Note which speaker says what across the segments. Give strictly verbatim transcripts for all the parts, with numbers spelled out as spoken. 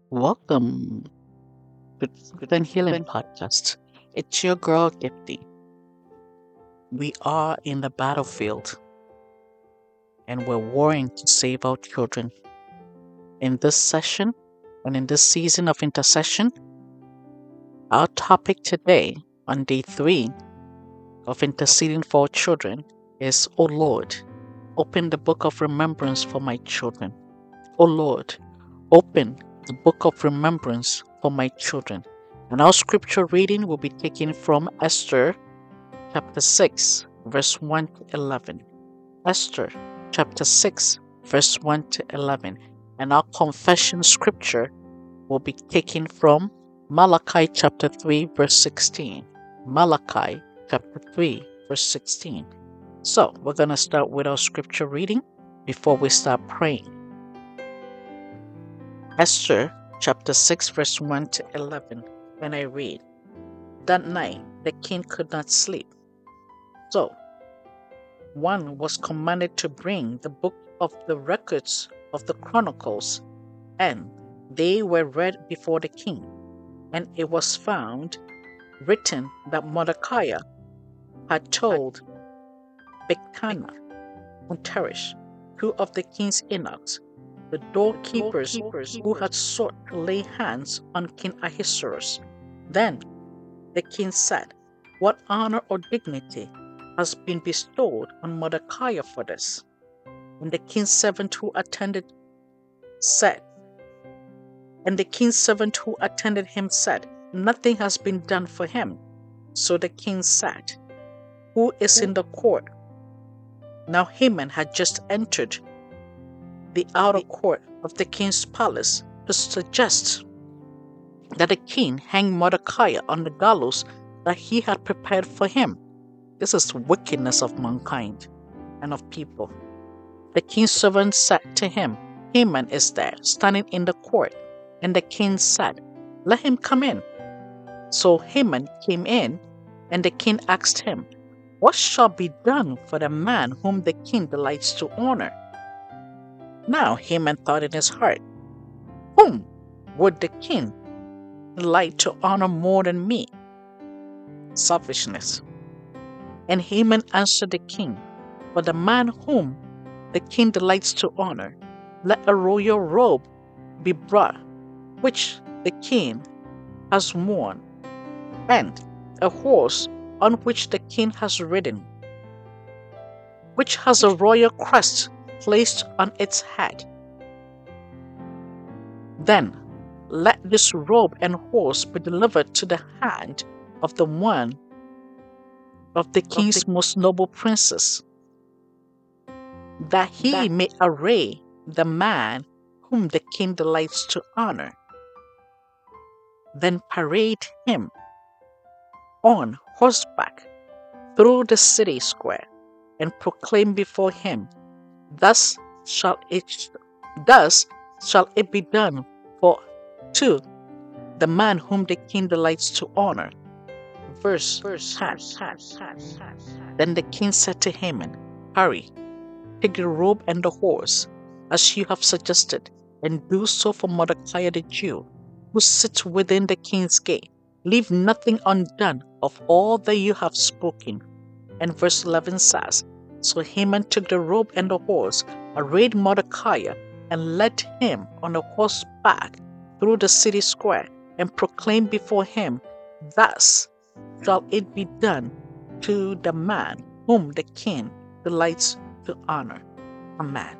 Speaker 1: Welcome to the Healing Podcast. It's your girl Gifty. We are in the battlefield and we're warring to save our children. In this session and in this season of intercession, our topic today on day three of interceding for our children is, O Lord, open the book of remembrance for my children. O Lord, open the book of remembrance for my children. And our scripture reading will be taken from Esther chapter six, verse one to eleven. Esther chapter six, verse one to eleven. And our confession scripture will be taken from Malachi chapter three, verse sixteen. Malachi chapter three, verse sixteen. So, we're going to start with our scripture reading before we start praying. Esther chapter six, verse one to eleven. When I read, that night the king could not sleep. So, one was commanded to bring the book of the records of the chronicles, and they were read before the king. And it was found written that Mordecai had told Bigthana and Teresh, two of the king's eunuchs, the doorkeepers who had sought to lay hands on King Ahasuerus. Then the king said, what honor or dignity has been bestowed on Mordecai for this? And the king's servant who attended said, and the king's servant who attended him said, nothing has been done for him. So the king said, who is in the court? Now Haman had just entered the outer court of the king's palace to suggest that the king hang Mordecai on the gallows that he had prepared for him. This is wickedness of mankind and of people. The king's servant said to him, Haman is there, standing in the court. And the king said, let him come in. So Haman came in, and the king asked him, what shall be done for the man whom the king delights to honor? Now Haman thought in his heart, whom would the king delight to honor more than me? Selfishness. And Haman answered the king, for the man whom the king delights to honor, let a royal robe be brought, which the king has worn, and a horse on which the king has ridden, which has a royal crest placed on its head. Then let this robe and horse be delivered to the hand of the one of the king's most noble princes, that he may array the man whom the king delights to honor. Then parade him on horseback through the city square, and proclaim before him, Thus shall it, thus shall it be done for to the man whom the king delights to honor. Verse, verse Then the king said to Haman, hurry, take the robe and the horse, as you have suggested, and do so for Mordecai the Jew, who sits within the king's gate. Leave nothing undone of all that you have spoken. And verse eleven says, So Haman took the robe and the horse, arrayed Mordecai, and led him on a horseback through the city square, and proclaimed before him, Thus shall it be done to the man whom the king delights to honor. Amen.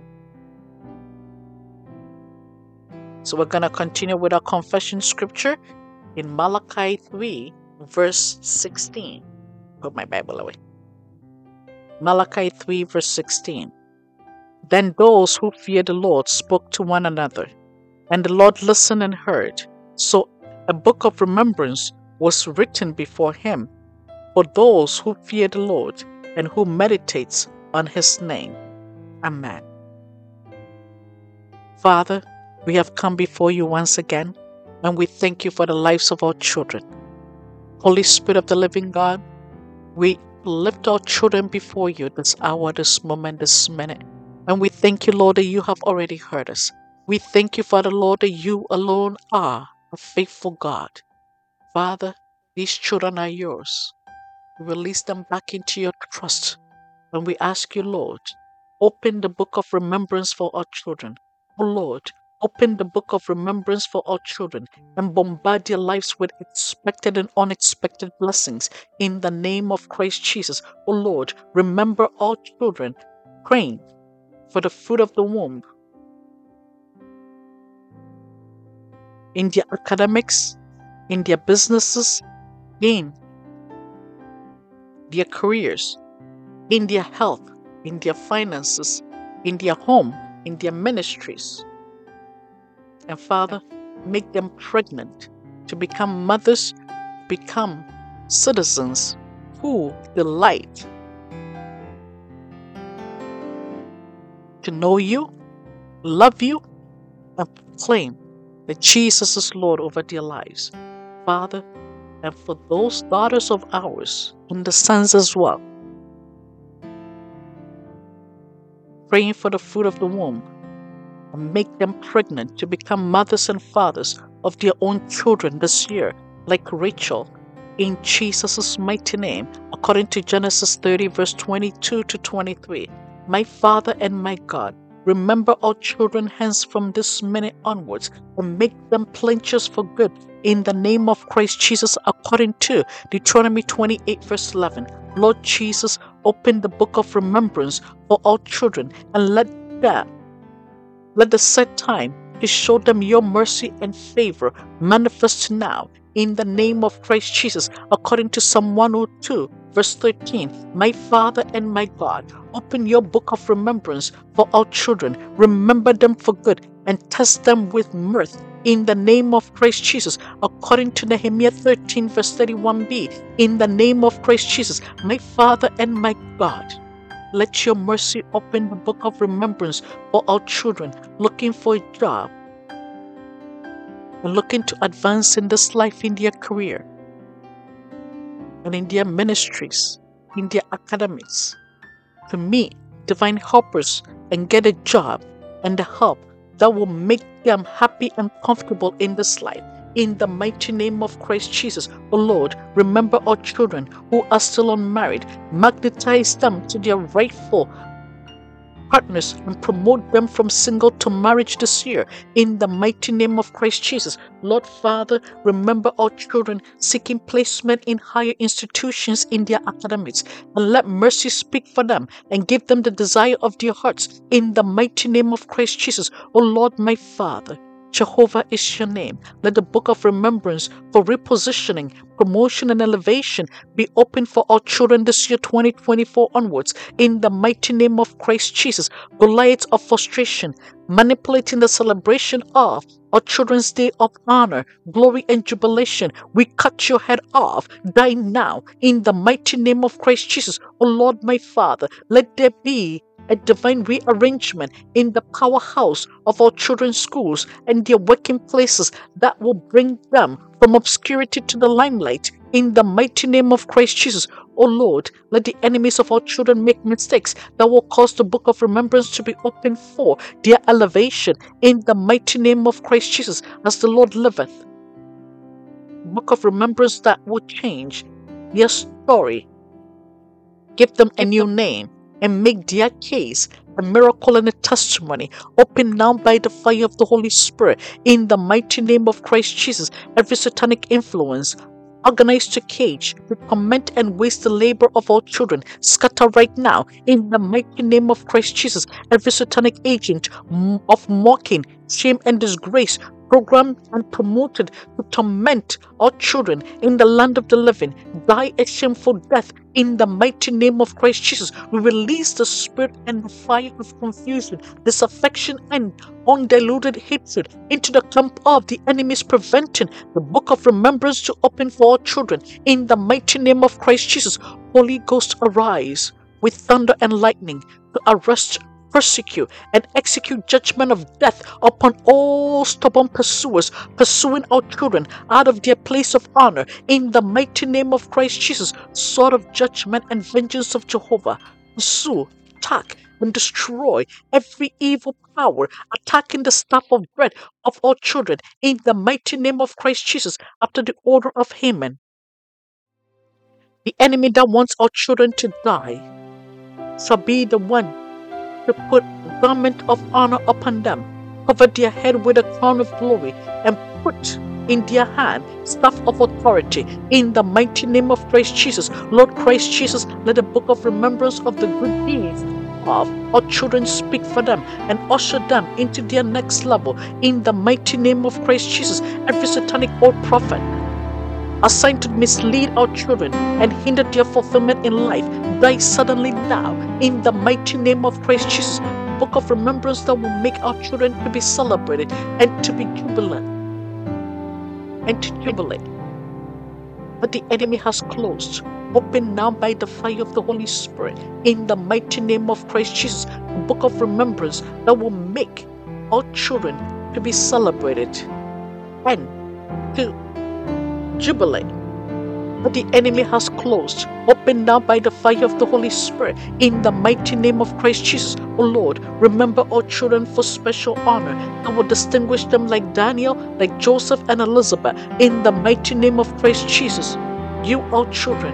Speaker 1: So we're going to continue with our confession scripture in Malachi three, verse sixteen. Put my Bible away. Malachi three, verse sixteen. Then those who feared the Lord spoke to one another, and the Lord listened and heard. So a book of remembrance was written before him for those who fear the Lord and who meditates on his name. Amen. Father, we have come before you once again, and we thank you for the lives of our children. Holy Spirit of the living God, we lift our children before you this hour, this moment, this minute. And we thank you, Lord, that you have already heard us. We thank you, Father Lord, that you alone are a faithful God. Father, these children are yours. We release them back into your trust. And we ask you, Lord, open the book of remembrance for our children. Oh Lord, open the book of remembrance for our children and bombard their lives with expected and unexpected blessings in the name of Christ Jesus. Oh Lord, remember all children praying for the fruit of the womb in their academics, in their businesses, in their careers, in their health, in their finances, in their home, in their ministries. And Father, make them pregnant to become mothers, become citizens who delight to know you, love you, and proclaim that Jesus is Lord over their lives. Father, and for those daughters of ours and the sons as well, praying for the fruit of the womb and make them pregnant to become mothers and fathers of their own children this year, like Rachel, in Jesus' mighty name, according to Genesis thirty, verse twenty-two to twenty-three. My Father and my God, remember our children hence from this minute onwards and make them plenteous for good in the name of Christ Jesus, according to Deuteronomy twenty-eight, verse eleven. Lord Jesus, open the book of remembrance for our children and let that, let the set time to show them your mercy and favor manifest now in the name of Christ Jesus, according to Psalm one oh two, verse thirteen. My Father and my God, open your book of remembrance for our children. Remember them for good and test them with mirth in the name of Christ Jesus, according to Nehemiah thirteen, verse thirty-one b. In the name of Christ Jesus, my Father and my God, let your mercy open the book of remembrance for our children looking for a job and looking to advance in this life in their career and in their ministries, in their academics, to meet divine helpers and get a job and the help that will make them happy and comfortable in this life. In the mighty name of Christ Jesus, O Lord, remember our children who are still unmarried. Magnetize them to their rightful partners and promote them from single to marriage this year. In the mighty name of Christ Jesus, Lord Father, remember our children seeking placement in higher institutions in their academics, and let mercy speak for them and give them the desire of their hearts. In the mighty name of Christ Jesus, O Lord my Father, Jehovah is your name. Let the book of remembrance for repositioning, promotion, and elevation be open for our children this year, twenty twenty-four onwards. In the mighty name of Christ Jesus, Goliath of frustration, manipulating the celebration of our children's day of honor, glory, and jubilation, we cut your head off. Die now. In the mighty name of Christ Jesus, O Lord my Father, let there be a divine rearrangement in the powerhouse of our children's schools and their working places that will bring them from obscurity to the limelight. In the mighty name of Christ Jesus, O Lord, let the enemies of our children make mistakes that will cause the book of remembrance to be open for their elevation. In the mighty name of Christ Jesus, as the Lord liveth, book of remembrance that will change their story, give them a new name, and make their case a miracle and a testimony. Open now by the fire of the Holy Spirit. In the mighty name of Christ Jesus, every satanic influence organized to cage, to torment and waste the labor of our children, scatter right now. In the mighty name of Christ Jesus, every satanic agent of mocking, shame, and disgrace programmed and promoted to torment our children in the land of the living, die a shameful death. In the mighty name of Christ Jesus, we release the spirit and the fire of confusion, disaffection, and undiluted hatred into the camp of the enemies, preventing the book of remembrance to open for our children. In the mighty name of Christ Jesus, Holy Ghost, arise with thunder and lightning to arrest, persecute, and execute judgment of death upon all stubborn pursuers pursuing our children out of their place of honor. In the mighty name of Christ Jesus, sword of judgment and vengeance of Jehovah, pursue, attack, and destroy every evil power attacking the staff of bread of our children in the mighty name of Christ Jesus after the order of Haman. The enemy that wants our children to die shall be the one to put garment of honor upon them, cover their head with a crown of glory, and put in their hand staff of authority in the mighty name of Christ Jesus. Lord Christ Jesus, let the book of remembrance of the good deeds of our children speak for them and usher them into their next level in the mighty name of Christ Jesus. Every satanic old prophet assigned to mislead our children and hinder their fulfillment in life, die suddenly now in the mighty name of Christ Jesus. Book of remembrance that will make our children to be celebrated and to be jubilant and to jubilate. But the enemy has closed. Open now by the fire of the Holy Spirit in the mighty name of Christ Jesus. A book of remembrance that will make our children to be celebrated and to jubilate. But the enemy has closed. Open now by the fire of the Holy Spirit in the mighty name of Christ Jesus. Oh Lord, remember our children for special honor that will distinguish them like Daniel, like Joseph and Elizabeth in the mighty name of Christ Jesus. You, our children,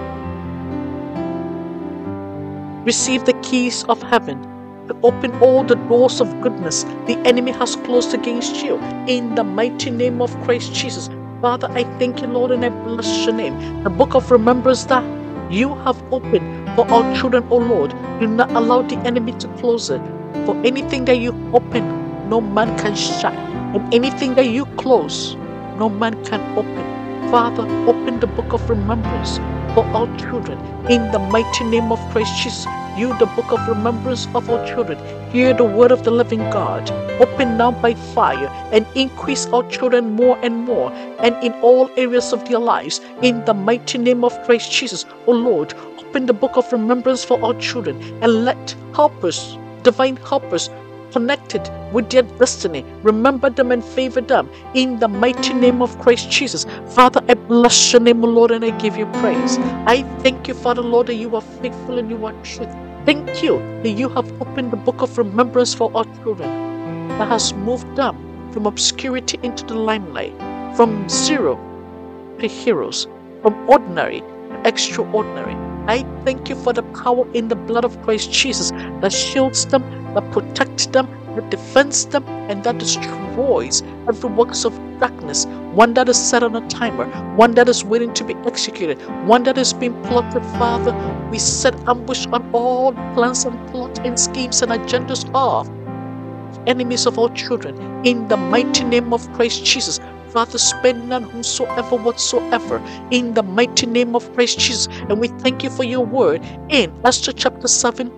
Speaker 1: receive the keys of heaven to open all the doors of goodness the enemy has closed against you in the mighty name of Christ Jesus. Father, I thank you, Lord, and I bless your name. The book of remembrance that you have opened for our children, O Lord, do not allow the enemy to close it. For anything that you open, no man can shut. And anything that you close, no man can open. Father, open the book of remembrance for our children in the mighty name of Christ Jesus. You, the book of remembrance of our children, hear the word of the living God. Open now by fire and increase our children more and more and in all areas of their lives in the mighty name of Christ Jesus. Oh Lord, open the book of remembrance for our children and let helpers, divine helpers, connected with their destiny, remember them and favor them in the mighty name of Christ Jesus. Father, I bless your name, O Lord, and I give you praise. I thank you, Father, Lord, that you are faithful and you are true. Thank you that you have opened the book of remembrance for our children that has moved them from obscurity into the limelight, from zero to heroes, from ordinary to extraordinary. I thank you for the power in the blood of Christ Jesus that shields them, that protects them, that defends them, and that destroys every works of darkness, one that is set on a timer, one that is waiting to be executed, one that is being plotted. Father, we set ambush on all plans and plots and schemes and agendas of enemies of our children in the mighty name of Christ Jesus. Father, spare none whomsoever whatsoever in the mighty name of Christ Jesus. And we thank you for your word in Esther chapter seven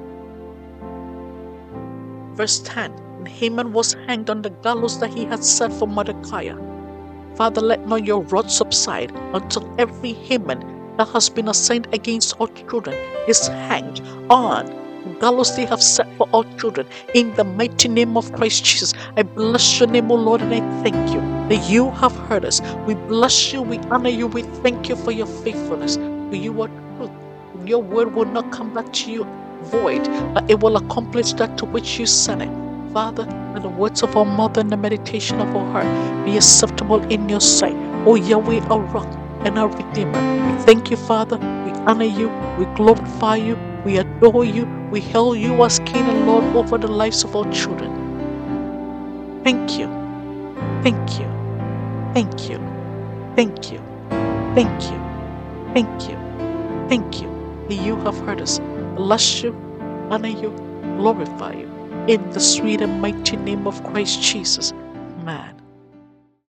Speaker 1: verse ten. And Haman was hanged on the gallows that he had set for Mordecai. Father, let not your wrath subside until every Haman that has been assigned against our children is hanged on the gallows they have set for our children in the mighty name of Christ Jesus. I bless your name, O Lord, and I thank you that you have heard us. We bless you, we honor you, we thank you for your faithfulness. For you are truth. Your word will not come back to you void, but it will accomplish that to which you sent it. Father, let the words of our mouth and the meditation of our heart be acceptable in your sight. O Yahweh, our rock and our redeemer. We thank you, Father. We honor you. We glorify you. We adore you. We hail you as King and Lord over the lives of our children. Thank you. Thank you. Thank you. Thank you. Thank you. Thank you. Thank you. That you have heard us. Bless you, honor you, glorify you. In the sweet and mighty name of Christ Jesus. Amen.